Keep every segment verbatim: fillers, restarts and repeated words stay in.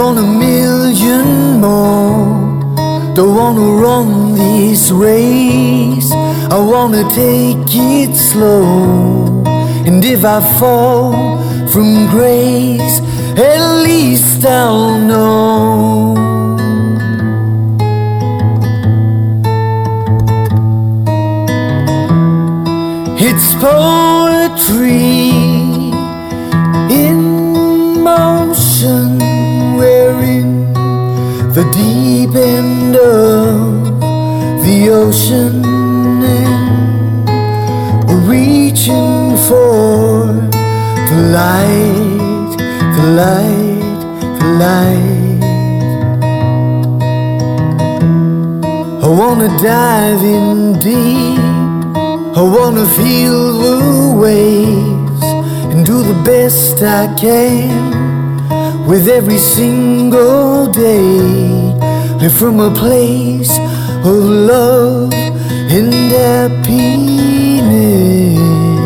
want a million more. Don't wanna run this race, I wanna take it slow. And if I fall from grace, at least I'll know. It's poetry in motion, we're in the deep end of the ocean, and we're reaching for the light, the light, the light. I wanna dive in deep, I wanna feel the waves and do the best I can with every single day. Live from a place of love and happiness.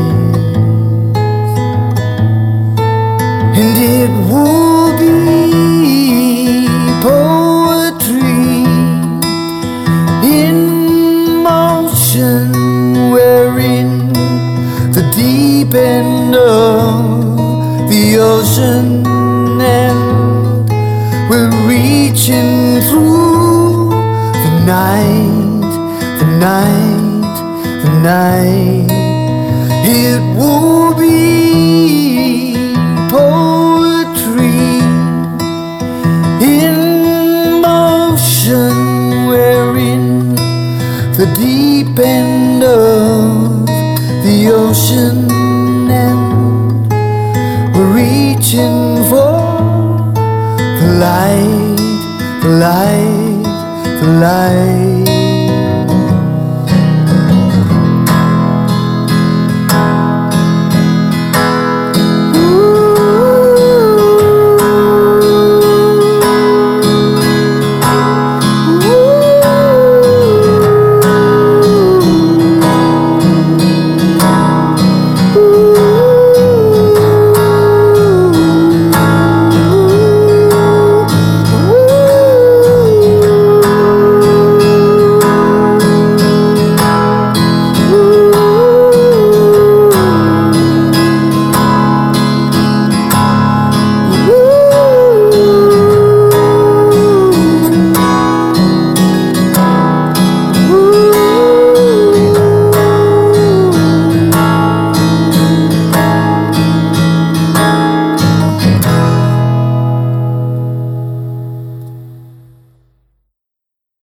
And it will be poetry in motion, we're in the deep end of the ocean, and we're reaching through the night, the night, the night. It will be poetry in motion, we're in the deep end of the ocean, and we're reaching for the light, the light, the light.